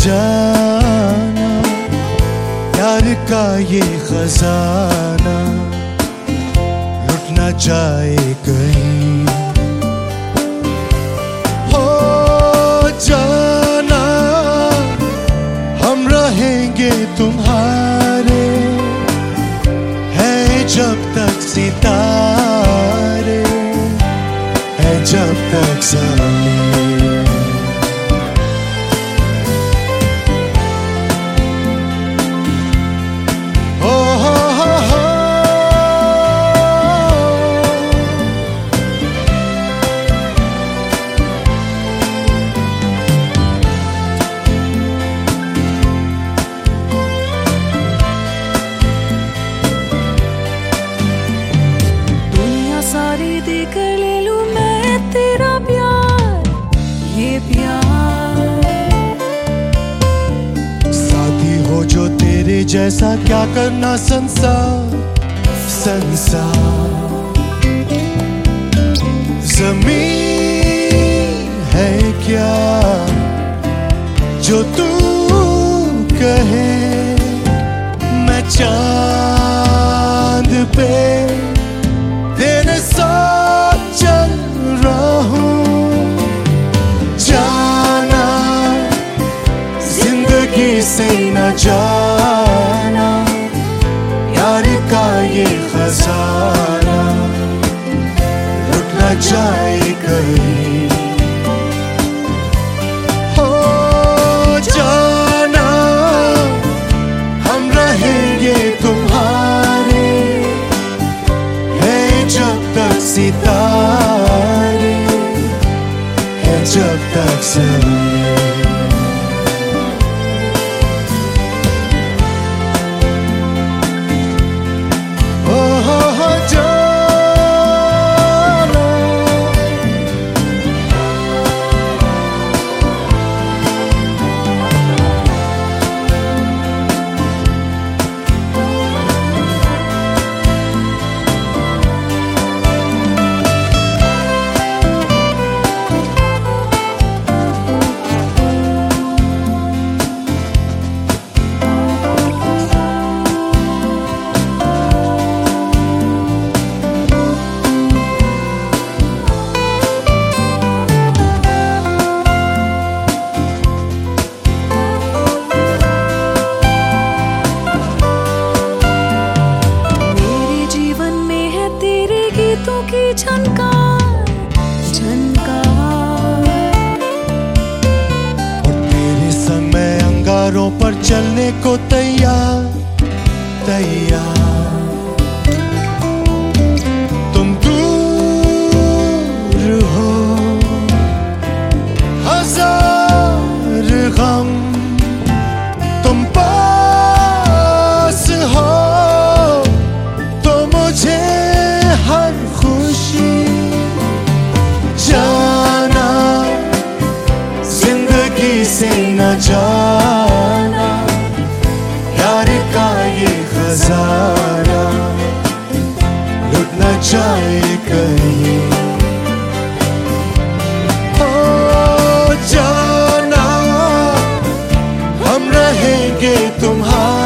जाना, प्यार का ये खजाना लुट ना जाए कहीं। हो जाना हम रहेंगे तुम्हारे, है जब तक सितारे, है जब तक ज़मीं। देकर ले लूं मैं तेरा प्यार, ये प्यार। साथी हो जो तेरे जैसा, क्या करना संसार संसार। ज़मीन है क्या जो तू कहे, मैं चांद पे तेरे साथ चल रहा हूँ। जाना जिंदगी से न जाना, प्यार का ये खजाना लुट न जाए कहीं। हो जाना हम रहेंगे तुम्हारे, जब तक सितारे, है जब तक ज़मीं। की झनकार झनकार, और तेरे संग मैं अंगारों पर चलने को तैयार तैयार। तुम दूर हो हजार गम, तुम पास हो तो मुझे हर खुशी। जाना जिंदगी से न जाना, प्यार का ये खजाना लुट न जाए कहीं। हो जाना हम रहेंगे तुम्हारे,